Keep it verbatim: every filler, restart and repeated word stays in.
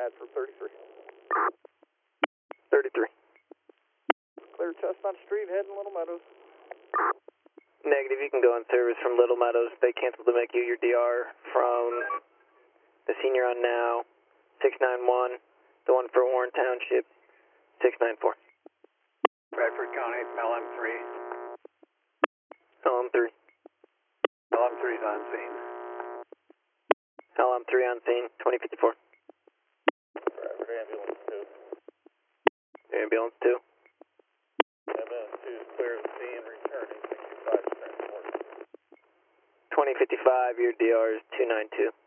pad for thirty-three. thirty-three. Clear Chestnut Street, heading Little Meadows. Negative, you can go in service from Little Meadows. They canceled to make you your D R from the senior on now, six nine one, the one for Warren Township, six nine four. Bradford County, L M three. L M three. L M three's on scene. L M three on scene, twenty fifty-four. Bradford Ambulance two. Ambulance two. Ambulance two is clear of the scene, returning sixty-five transport. twenty fifty-five, your D R is two nine two.